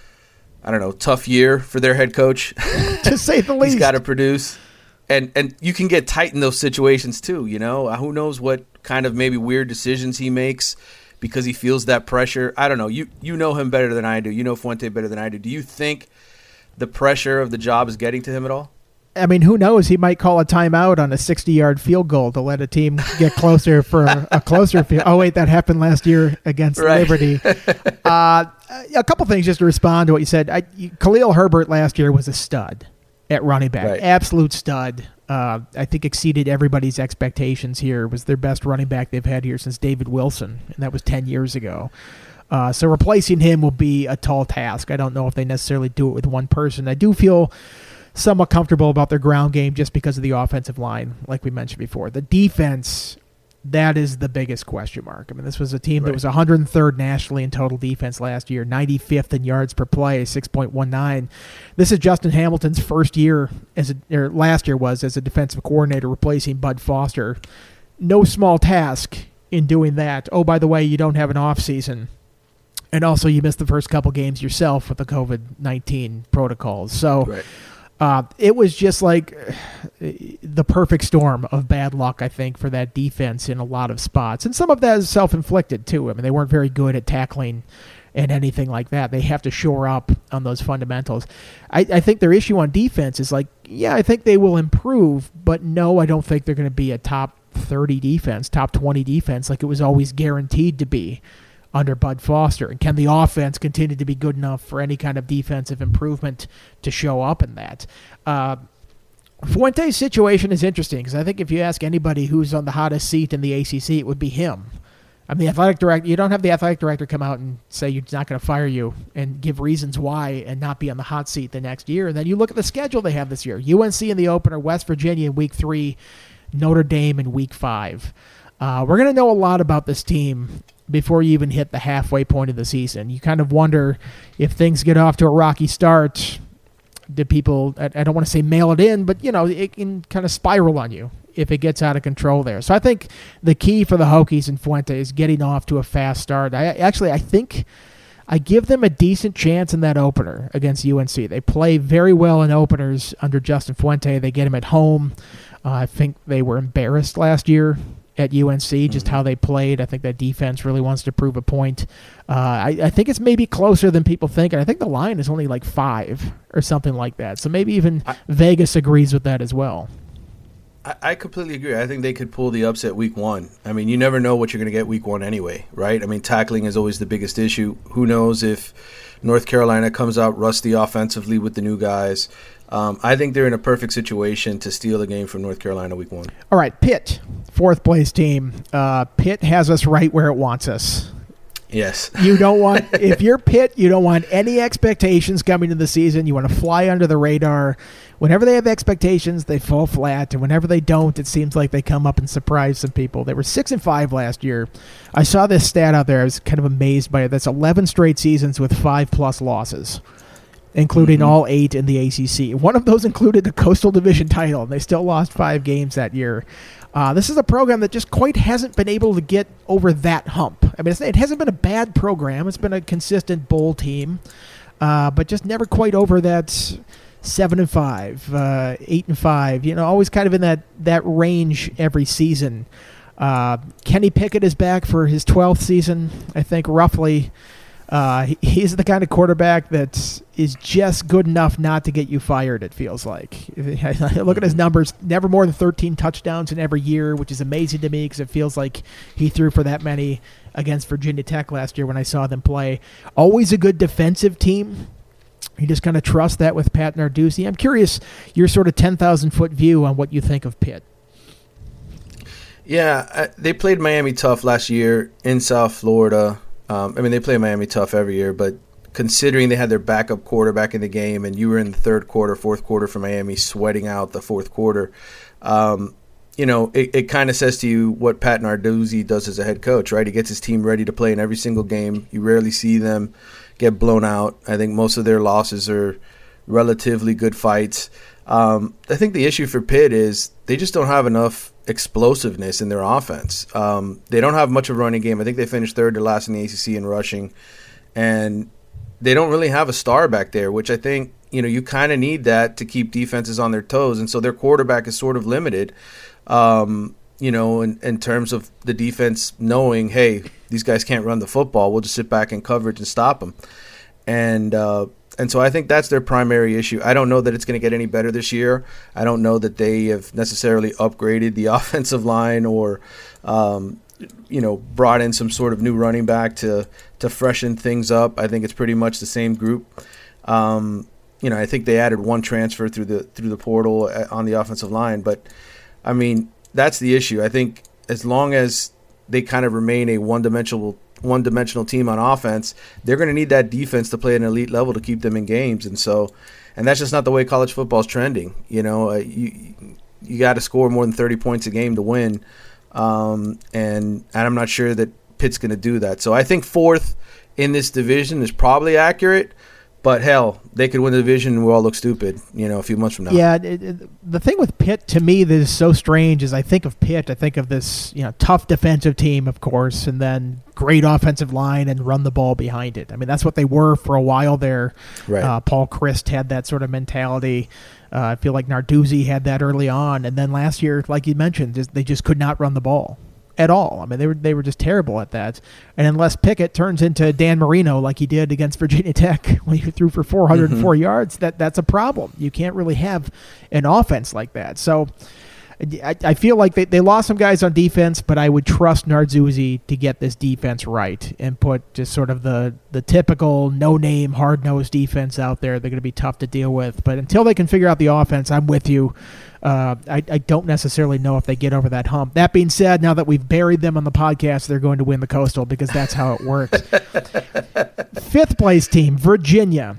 I don't know, tough year for their head coach. To say the least. He's got to produce. And and you can get tight in those situations too, you know. Who knows what kind of maybe weird decisions he makes because he feels that pressure. I don't know. You you know him better than I do. You know Fuente better than I do. Do you think the pressure of the job is getting to him at all? I mean, who knows? He might call a timeout on a sixty-yard field goal to let a team get closer for a closer field. Oh, wait, that happened last year against right. Liberty. Uh, a couple things just to respond to what you said. I, Khalil Herbert last year was a stud at running back, right. Absolute stud. Uh, I think exceeded everybody's expectations here. Was their best running back they've had here since David Wilson, and that was ten years ago. Uh, so replacing him will be a tall task. I don't know if they necessarily do it with one person. I do feel somewhat comfortable about their ground game just because of the offensive line, like we mentioned before. The defense, that is the biggest question mark. I mean, this was a team right. that was one hundred third nationally in total defense last year, ninety-fifth in yards per play, six point one nine. This is Justin Hamilton's first year, as a, or last year was, as a defensive coordinator replacing Bud Foster. No small task in doing that. Oh, by the way, you don't have an off season. And also you missed the first couple games yourself with the COVID nineteen protocols. So right. Uh, it was just like the perfect storm of bad luck, I think, for that defense in a lot of spots. And some of that is self-inflicted, too. I mean, they weren't very good at tackling and anything like that. They have to shore up on those fundamentals. I, I think their issue on defense is like, yeah, I think they will improve, but no, I don't think they're going to be a top thirty defense, top twenty defense like it was always guaranteed to be under Bud Foster. And can the offense continue to be good enough for any kind of defensive improvement to show up in that? Uh, Fuente's situation is interesting because I think if you ask anybody who's on the hottest seat in the A C C, it would be him. I mean, the athletic director, you don't have the athletic director come out and say you're not going to fire you and give reasons why and not be on the hot seat the next year. And then you look at the schedule they have this year. U N C in the opener, West Virginia in week three, Notre Dame in week five. Uh, we're going to know a lot about this team before you even hit the halfway point of the season. You kind of wonder if things get off to a rocky start, do people, I, I don't want to say mail it in, but, you know, it can kind of spiral on you if it gets out of control there. So I think the key for the Hokies and Fuente is getting off to a fast start. I Actually, I think I give them a decent chance in that opener against U N C. They play very well in openers under Justin Fuente. They get him at home. Uh, I think they were embarrassed last year at U N C, just mm-hmm. how they played. I think that defense really wants to prove a point. Uh, I, I think it's maybe closer than people think, and I think the line is only like five or something like that. So maybe even I, Vegas agrees with that as well. I, I completely agree. I think they could pull the upset week one. I mean, you never know what you're going to get week one anyway, right? I mean, tackling is always the biggest issue. Who knows if North Carolina comes out rusty offensively with the new guys. Um, I think they're in a perfect situation to steal a game from North Carolina week one. All right, Pitt, fourth place team. Uh, Pitt has us right where it wants us. Yes. You don't want, if you're Pitt, you don't want any expectations coming into the season. You want to fly under the radar. Whenever they have expectations, they fall flat, and whenever they don't, it seems like they come up and surprise some people. They were six and five last year. I saw this stat out there. I was kind of amazed by it. That's eleven straight seasons with five plus losses, including mm-hmm. all eight in the A C C. One of those included the Coastal Division title, and they still lost five games that year. Uh, this is a program that just quite hasn't been able to get over that hump. I mean, it's, it hasn't been a bad program. It's been a consistent bowl team, uh, but just never quite over that seven and five, uh, eight and five. You know, always kind of in that that range every season. Uh, Kenny Pickett is back for his twelfth season, I think, roughly. Uh, he, he's the kind of quarterback that is just good enough not to get you fired, it feels like. Look at his numbers, never more than thirteen touchdowns in every year, which is amazing to me because it feels like he threw for that many against Virginia Tech last year when I saw them play. Always a good defensive team. You just kind of trust that with Pat Narduzzi. I'm curious your sort of ten thousand foot view on what you think of Pitt. Yeah, uh, they played Miami tough last year in South Florida. Um, I mean, they play Miami tough every year, but considering they had their backup quarterback in the game and you were in the third quarter, fourth quarter for Miami sweating out the fourth quarter, um, you know, it, it kind of says to you what Pat Narduzzi does as a head coach, right? He gets his team ready to play in every single game. You rarely see them get blown out. I think most of their losses are relatively good fights. Um, I think the issue for Pitt is they just don't have enough explosiveness in their offense. Um, they don't have much of a running game. I think they finished third to last in the A C C in rushing. And they don't really have a star back there, which I think, you know, you kind of need that to keep defenses on their toes. And so their quarterback is sort of limited, um, you know, in, in terms of the defense knowing, hey, these guys can't run the football. We'll just sit back in coverage and stop them. And, uh, And so I think that's their primary issue. I don't know that it's going to get any better this year. I don't know that they have necessarily upgraded the offensive line or, um, you know, brought in some sort of new running back to to freshen things up. I think it's pretty much the same group. Um, you know, I think they added one transfer through the through the portal on the offensive line. But, I mean, that's the issue. I think as long as they kind of remain a one-dimensional one-dimensional team on offense, they're going to need that defense to play at an elite level to keep them in games. And so, and that's just not the way college football is trending. You know, uh, you you got to score more than thirty points a game to win, um, and, and I'm not sure that Pitt's going to do that. So I think fourth in this division is probably accurate. But hell, they could win the division and we'll all look stupid, you know, a few months from now. Yeah, it, it, the thing with Pitt to me that is so strange is I think of Pitt, I think of this, you know, tough defensive team, of course, and then great offensive line and run the ball behind it. I mean, that's what they were for a while there. Right. Uh, Paul Chryst had that sort of mentality. Uh, I feel like Narduzzi had that early on, and then last year, like you mentioned, just, they just could not run the ball at all. I mean, they were they were just terrible at that. And unless Pickett turns into Dan Marino like he did against Virginia Tech when he threw for four hundred four mm-hmm. yards, that that's a problem. You can't really have an offense like that. So I, I feel like they, they lost some guys on defense, but I would trust Narduzzi to get this defense right and put just sort of the, the typical no-name, hard-nosed defense out there. They're going to be tough to deal with. But until they can figure out the offense, I'm with you. Uh, I, I don't necessarily know if they get over that hump. That being said, now that we've buried them on the podcast, they're going to win the Coastal because that's how it works. Fifth place team, Virginia.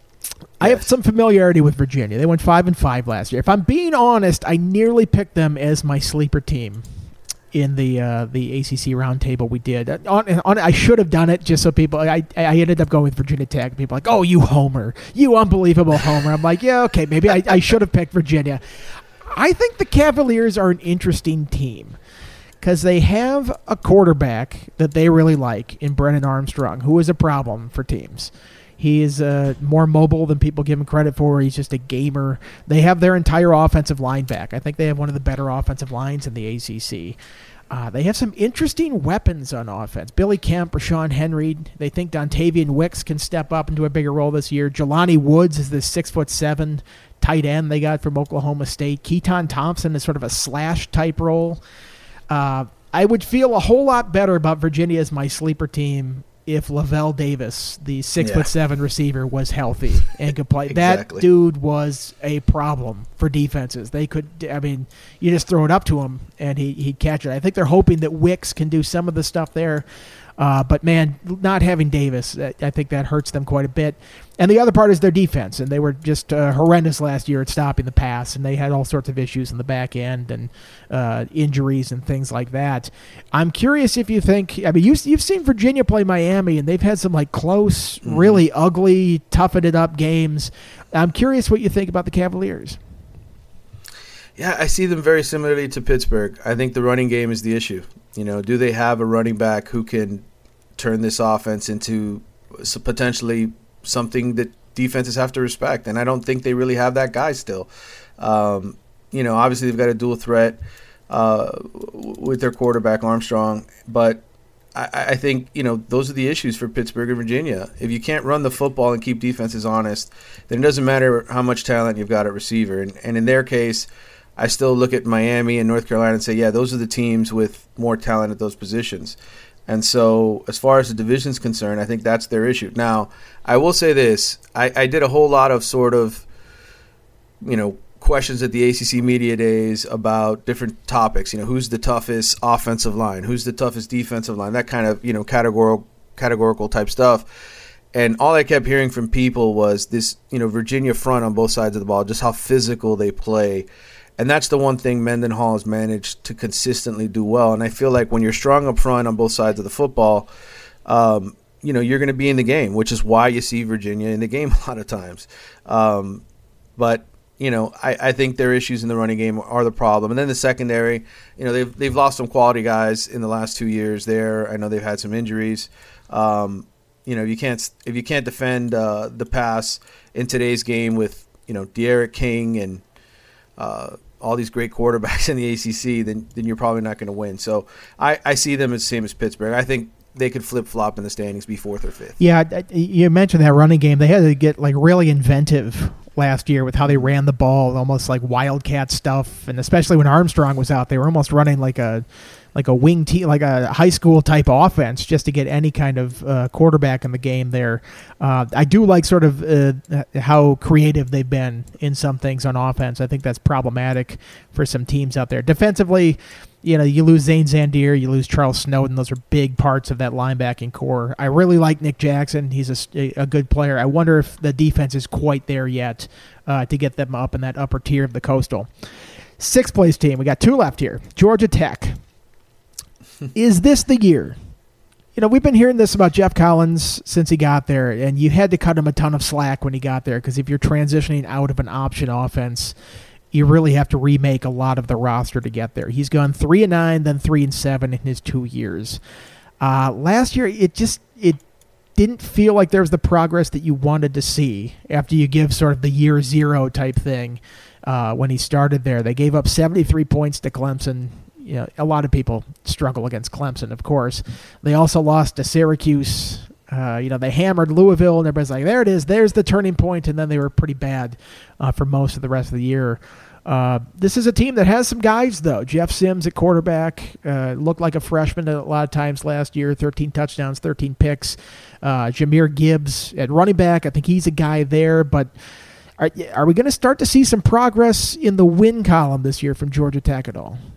I have some familiarity with Virginia. They went five and five last year. If I'm being honest, I nearly picked them as my sleeper team in the uh, the A C C roundtable we did. On, on, I should have done it just so people. I I ended up going with Virginia Tech. People are like, oh, you homer, you unbelievable homer. I'm like, yeah, okay, maybe I, I should have picked Virginia. I think the Cavaliers are an interesting team because they have a quarterback that they really like in Brennan Armstrong, who is a problem for teams. He is uh, more mobile than people give him credit for. He's just a gamer. They have their entire offensive line back. I think they have one of the better offensive lines in the A C C. Uh, they have some interesting weapons on offense. Billy Kemp, Rashawn Henry. They think Dontavian Wicks can step up into a bigger role this year. Jelani Woods is the six foot seven tight end they got from Oklahoma State. Keaton Thompson is sort of a slash type role. Uh, I would feel a whole lot better about Virginia as my sleeper team if Lavelle Davis, the six yeah. foot seven receiver, was healthy and could play. Exactly. That dude was a problem for defenses. They could, I mean, you just throw it up to him and he, he'd catch it. I think they're hoping that Wicks can do some of the stuff there. Uh, but, man, not having Davis, I think that hurts them quite a bit. And the other part is their defense, and they were just uh, horrendous last year at stopping the pass, and they had all sorts of issues in the back end and uh, injuries and things like that. I'm curious if you think – I mean, you've, you've seen Virginia play Miami, and they've had some, like, close, mm-hmm. really ugly, toughen-it-up games. I'm curious what you think about the Cavaliers. Yeah, I see them very similarly to Pittsburgh. I think the running game is the issue. You know, do they have a running back who can turn this offense into potentially something that defenses have to respect? And I don't think they really have that guy still. Um, you know, obviously they've got a dual threat uh, with their quarterback, Armstrong. But I, I think, you know, those are the issues for Pittsburgh and Virginia. If you can't run the football and keep defenses honest, then it doesn't matter how much talent you've got at receiver. And, and in their case, I still look at Miami and North Carolina and say, yeah, those are the teams with more talent at those positions. And so as far as the division's concerned, I think that's their issue. Now, I will say this. I, I did a whole lot of sort of, you know, questions at the A C C Media Days about different topics. You know, who's the toughest offensive line? Who's the toughest defensive line? That kind of, you know, categorical, categorical type stuff. And all I kept hearing from people was this, you know, Virginia front on both sides of the ball, just how physical they play. And that's the one thing Mendenhall has managed to consistently do well. And I feel like when you're strong up front on both sides of the football, um, you know, you're going to be in the game, which is why you see Virginia in the game a lot of times. Um, but, you know, I, I think their issues in the running game are the problem. And then the secondary, you know, they've they've lost some quality guys in the last two years there. I know they've had some injuries. Um, you know, you can't if you can't defend uh, the pass in today's game with, you know, De'Aaron King and uh, all these great quarterbacks in the A C C, then then you're probably not going to win. So I, I see them as the same as Pittsburgh. I think they could flip-flop in the standings, be fourth or fifth. Yeah, you mentioned that running game. They had to get like really inventive last year with how they ran the ball, almost like Wildcat stuff, and especially when Armstrong was out, they were almost running like a like a wing team, like a high school type offense, just to get any kind of uh, quarterback in the game there. Uh, I do like sort of uh, how creative they've been in some things on offense. I think that's problematic for some teams out there. Defensively, you know, you lose Zane Zandier, you lose Charles Snowden. Those are big parts of that linebacking core. I really like Nick Jackson. He's a, a good player. I wonder if the defense is quite there yet uh, to get them up in that upper tier of the Coastal. Sixth place team, we got two left here. Georgia Tech. Is this the year? You know, we've been hearing this about Jeff Collins since he got there, and you had to cut him a ton of slack when he got there because if you're transitioning out of an option offense, you really have to remake a lot of the roster to get there. He's gone three and nine, then three and seven in his two years. Uh, last year, it just it didn't feel like there was the progress that you wanted to see after you give sort of the year zero type thing uh, when he started there. They gave up seventy-three points to Clemson. You know, a lot of people struggle against Clemson, of course. They also lost to Syracuse. Uh, you know, they hammered Louisville, and everybody's like, there it is, there's the turning point, and then they were pretty bad uh, for most of the rest of the year. Uh, this is a team that has some guys, though. Jeff Sims at quarterback uh, looked like a freshman a lot of times last year, thirteen touchdowns, thirteen picks. Uh, Jahmyr Gibbs at running back, I think he's a guy there, but are, are we going to start to see some progress in the win column this year from Georgia Tech at all?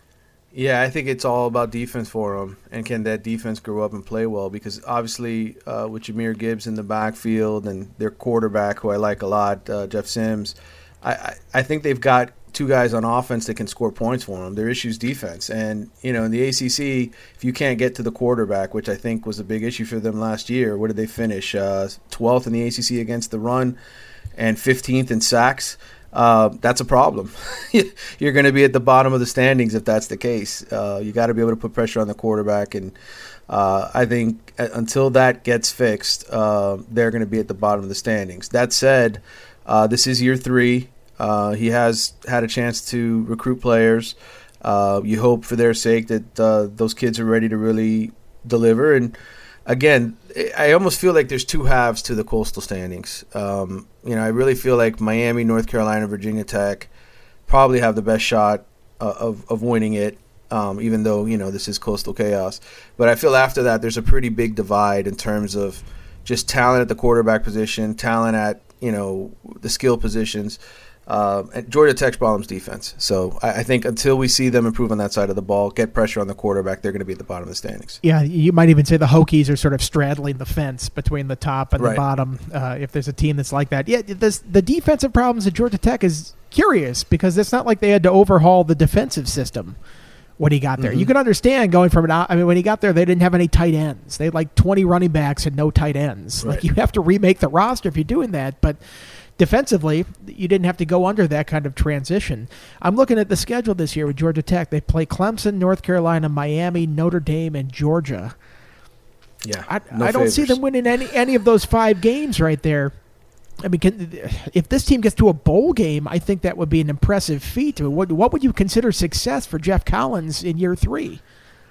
Yeah, I think it's all about defense for them, and can that defense grow up and play well? Because obviously, uh, with Jahmyr Gibbs in the backfield and their quarterback, who I like a lot, uh, Jeff Sims, I, I, I think they've got two guys on offense that can score points for them. Their issue is defense, and you know, in the A C C, if you can't get to the quarterback, which I think was a big issue for them last year, where did they finish? Uh, twelfth in the A C C against the run, and fifteenth in sacks. Uh, that's a problem. You're going to be at the bottom of the standings if that's the case. Uh, you got to be able to put pressure on the quarterback, and uh, I think until that gets fixed, uh, they're going to be at the bottom of the standings. That said, uh, this is year three. Uh, he has had a chance to recruit players. Uh, you hope for their sake that uh, those kids are ready to really deliver. And again, I almost feel like there's two halves to the Coastal standings. Um, you know, I really feel like Miami, North Carolina, Virginia Tech probably have the best shot uh, of, of winning it, um, even though, you know, this is Coastal Chaos. But I feel after that there's a pretty big divide in terms of just talent at the quarterback position, talent at, you know, the skill positions. Uh, and Georgia Tech's problem's defense. So I, I think until we see them improve on that side of the ball, get pressure on the quarterback, they're going to be at the bottom of the standings. Yeah, you might even say the Hokies are sort of straddling the fence between the top and right. the bottom. Uh, if there's a team that's like that, yeah, this, the defensive problems at Georgia Tech is curious because it's not like they had to overhaul the defensive system when he got there. Mm-hmm. You can understand going from an. I mean, when he got there, they didn't have any tight ends. They had like twenty running backs and no tight ends. Right. Like you have to remake the roster if you're doing that, but. Defensively, you didn't have to go under that kind of transition. I'm looking at the schedule this year with Georgia Tech. They play Clemson, North Carolina, Miami, Notre Dame, and Georgia. Yeah, I, no I don't favors. see them winning any any of those five games right there. I mean, can, if this team gets to a bowl game, I think that would be an impressive feat. I mean, what, what would you consider success for Jeff Collins in year three?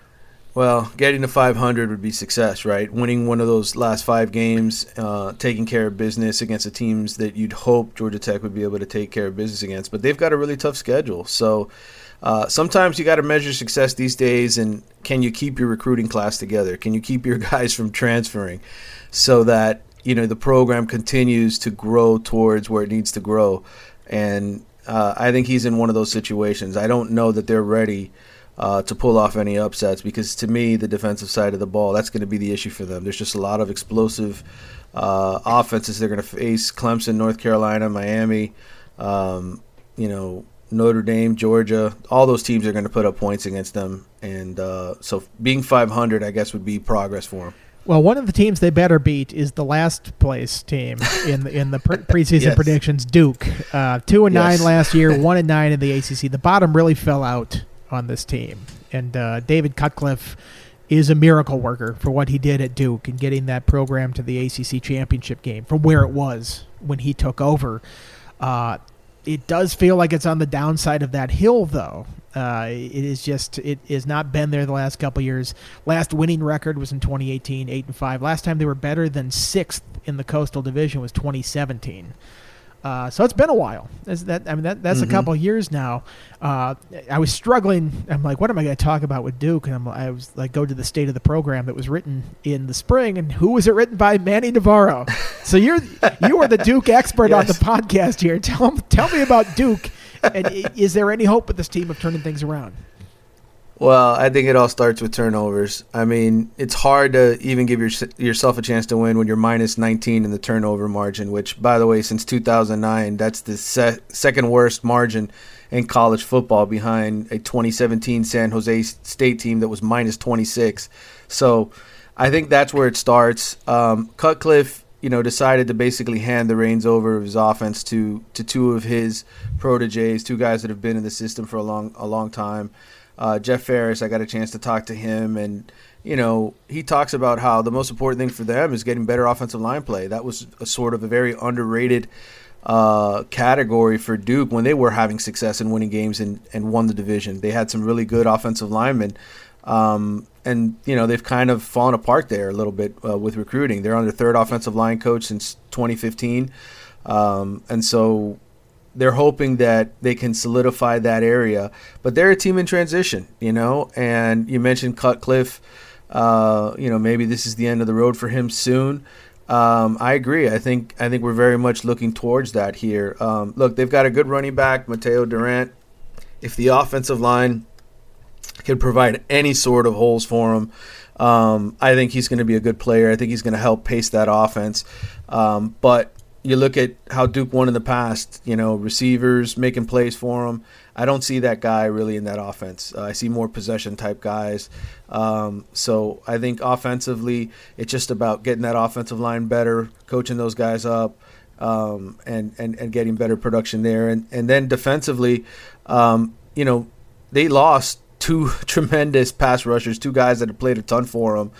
Well, getting to five hundred would be success, right? Winning one of those last five games, uh, taking care of business against the teams that you'd hope Georgia Tech would be able to take care of business against. But they've got a really tough schedule. So uh, sometimes you got to measure success these days, and can you keep your recruiting class together? Can you keep your guys from transferring so that, you know, the program continues to grow towards where it needs to grow? And uh, I think he's in one of those situations. I don't know that they're ready Uh, to pull off any upsets, because to me, the defensive side of the ball, that's going to be the issue for them. There's just a lot of explosive Uh, offenses they're going to face: Clemson, North Carolina, Miami, um, you know, Notre Dame, Georgia. All those teams are going to put up points against them, and uh, so being five hundred, I guess, would be progress for them. Well, one of the teams they better beat is the last place team in the, in the pre- preseason Yes. predictions, Duke. Uh, two and Yes. nine last year, one and nine in the A C C. The bottom really fell out on this team, and uh, David Cutcliffe is a miracle worker for what he did at Duke and getting that program to the A C C championship game from where it was when he took over. Uh, it does feel like it's on the downside of that hill, though. Uh, it is just it has not been there the last couple of years. Last winning record was in twenty eighteen, eight and five. Last time they were better than sixth in the Coastal Division was twenty seventeen. Uh, so it's been a while. That's, that, I mean, that, that's Mm-hmm. a couple of years now. Uh, I was struggling. I'm like, what am I going to talk about with Duke? And I'm, I was like, go to the state of the program that was written in the spring. And who was it written by? Manny Navarro. So you're you are the Duke expert on the Yes. podcast here. Tell tell me about Duke. And i- is there any hope with this team of turning things around? Well, I think it all starts with turnovers. I mean, it's hard to even give your, yourself a chance to win when you're minus nineteen in the turnover margin, which, by the way, since two thousand nine, that's the se- second worst margin in college football behind a twenty seventeen San Jose State team that was minus twenty-six. So I think that's where it starts. Um, Cutcliffe, you know, decided to basically hand the reins over of his offense to, to two of his proteges, two guys that have been in the system for a long a long time. Uh, Jeff Ferris, I got a chance to talk to him, and, you know, he talks about how the most important thing for them is getting better offensive line play. That was a sort of a very underrated uh, category for Duke when they were having success in winning games and, and won the division. They had some really good offensive linemen, um, and, you know, they've kind of fallen apart there a little bit uh, with recruiting. They're on their third offensive line coach since twenty fifteen, um, and so they're hoping that they can solidify that area, but they're a team in transition, you know, and you mentioned Cutcliffe, uh, you know, maybe this is the end of the road for him soon. Um, I agree. I think, I think we're very much looking towards that here. Um, look, they've got a good running back, Mateo Durant. If the offensive line can provide any sort of holes for him, um, I think he's going to be a good player. I think he's going to help pace that offense. Um, but you look at how Duke won in the past, you know, receivers making plays for him. I don't see that guy really in that offense. Uh, I see more possession-type guys. Um, so I think offensively, it's just about getting that offensive line better, coaching those guys up, um, and, and, and getting better production there. And, and then defensively, um, you know, they lost two tremendous pass rushers, two guys that have played a ton for them.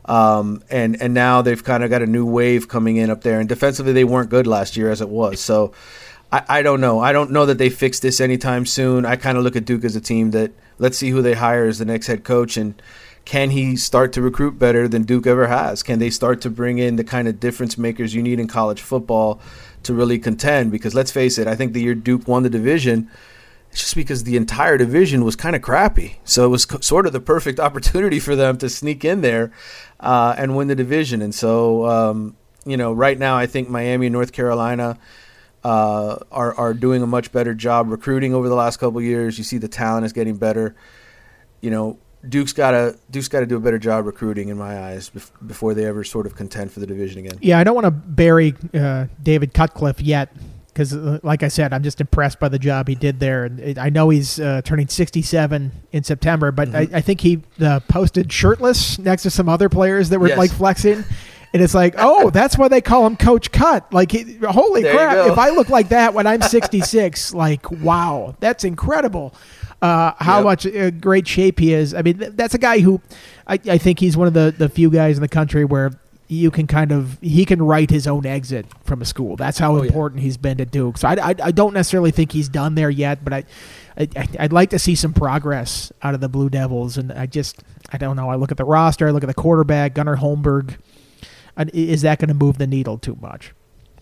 Um, and, and now they've kind of got a new wave coming in up there. And defensively, they weren't good last year as it was. So I, I don't know. I don't know that they fix this anytime soon. I kind of look at Duke as a team that let's see who they hire as the next head coach. And can he start to recruit better than Duke ever has? Can they start to bring in the kind of difference makers you need in college football to really contend? Because let's face it, I think the year Duke won the division, it's just because the entire division was kind of crappy. So it was co- sort of the perfect opportunity for them to sneak in there uh, and win the division. And so, um, you know, right now I think Miami and North Carolina uh, are, are doing a much better job recruiting over the last couple of years. You see the talent is getting better. You know, Duke's got to Duke's got to do a better job recruiting in my eyes bef- before they ever sort of contend for the division again. Yeah, I don't want to bury uh, David Cutcliffe yet, because, like I said, I'm just impressed by the job he did there. And it, I know he's uh, turning sixty-seven in September, but mm-hmm. I, I think he uh, posted shirtless next to some other players that were Yes. like flexing. And it's like, oh, that's why they call him Coach Cut. Like, he, holy There you crap! go. If I look like that when I'm sixty-six, like, wow, that's incredible. Uh, how Yep. much uh, great shape he is. I mean, th- that's a guy who I, I think he's one of the, the few guys in the country where you can kind of he can write his own exit from a school. That's how Oh, yeah. important he's been to Duke. So I, I, I don't necessarily think he's done there yet, but I, I I'd like to see some progress out of the Blue Devils. And I just I don't know. I look at the roster. I look at the quarterback, Gunnar Holmberg. And is that going to move the needle too much?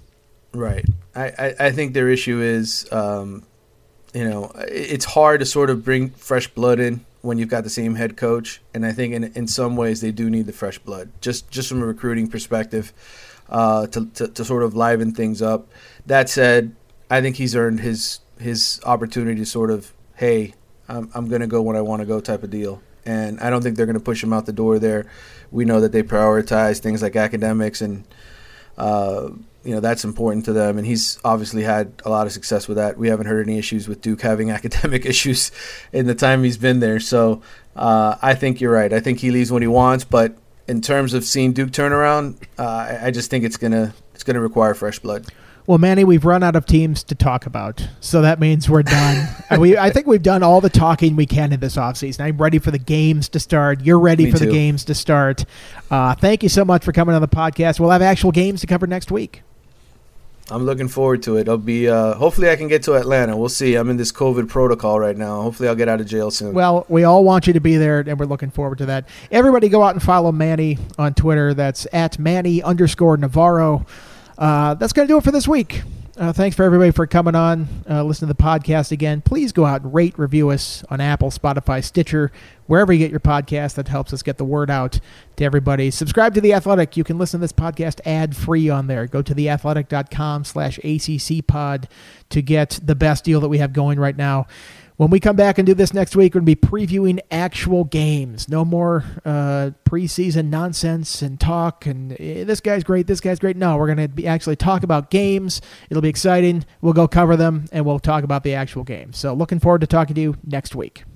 Right. I, I, I think their issue is, um, you know, it's hard to sort of bring fresh blood in when you've got the same head coach. And I think in in some ways they do need the fresh blood, just just from a recruiting perspective, uh, to, to, to sort of liven things up. That said, I think he's earned his his opportunity to sort of, hey, I'm, I'm going to go when I want to go type of deal. And I don't think they're going to push him out the door there. We know that they prioritize things like academics and uh, you know, that's important to them. And he's obviously had a lot of success with that. We haven't heard any issues with Duke having academic issues in the time he's been there. So uh, I think you're right. I think he leaves when he wants. But in terms of seeing Duke turn around, uh, I, I just think it's gonna it's gonna require fresh blood. Well, Manny, we've run out of teams to talk about, so that means we're done. we, I think we've done all the talking we can in this offseason. I'm ready for the games to start. You're ready Me for too. the games to start. Uh, thank you so much for coming on the podcast. We'll have actual games to cover next week. I'm looking forward to it. I'll be. Uh, hopefully, I can get to Atlanta. We'll see. I'm in this COVID protocol right now. Hopefully, I'll get out of jail soon. Well, we all want you to be there, and we're looking forward to that. Everybody go out and follow Manny on Twitter. That's at Manny underscore Navarro. Uh, that's going to do it for this week. Uh, thanks for everybody for coming on, uh, listen to the podcast again. Please go out and rate, review us on Apple, Spotify, Stitcher, wherever you get your podcast. That helps us get the word out to everybody. Subscribe to The Athletic. You can listen to this podcast ad-free on there. Go to theathletic.com slash ACC pod to get the best deal that we have going right now. When we come back and do this next week, we're going to be previewing actual games. No more uh, preseason nonsense and talk and eh, this guy's great, this guy's great. No, we're going to be actually talk about games. It'll be exciting. We'll go cover them, and we'll talk about the actual games. So looking forward to talking to you next week.